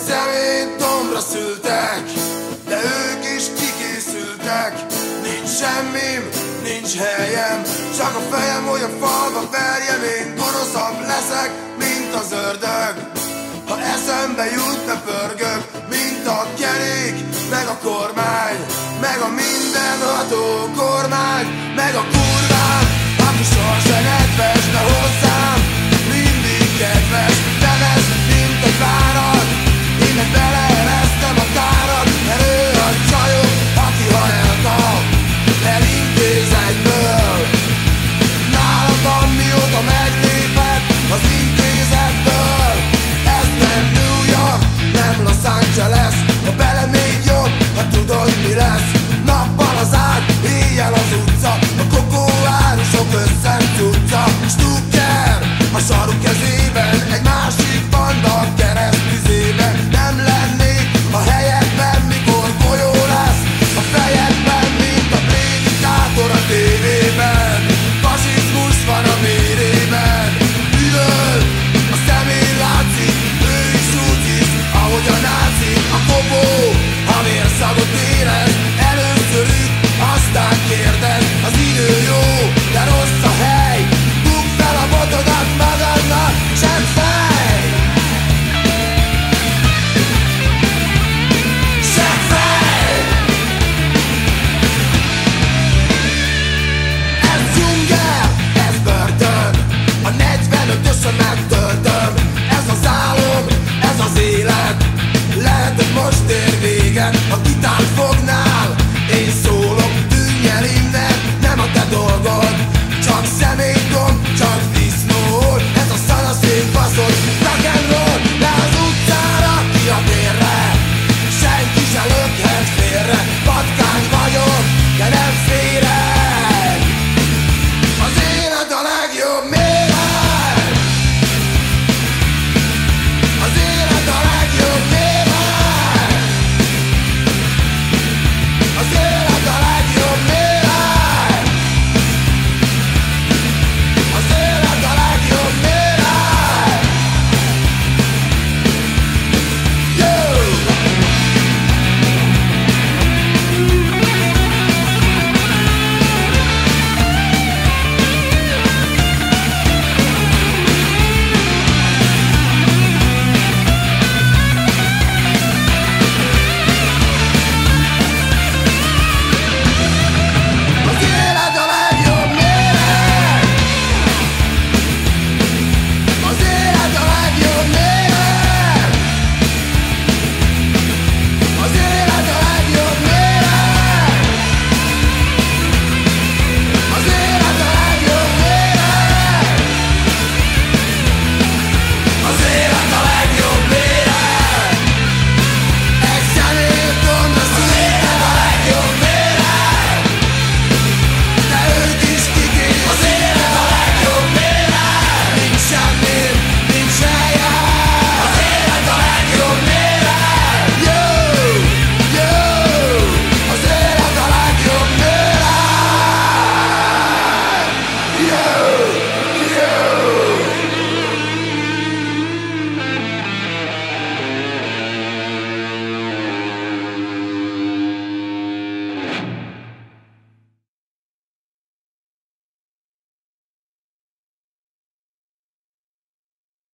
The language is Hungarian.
szemét dombra szültek, de ők is kikészültek. Nincs semmim, nincs helyem, csak a fejem, hogy a falba verjem. Én gonoszabb leszek, mint az ördög. Ha eszembe jut, ne pörgök, mint a kerék, meg a kormány, meg a mindenható kormány, meg a kurvám, aki soha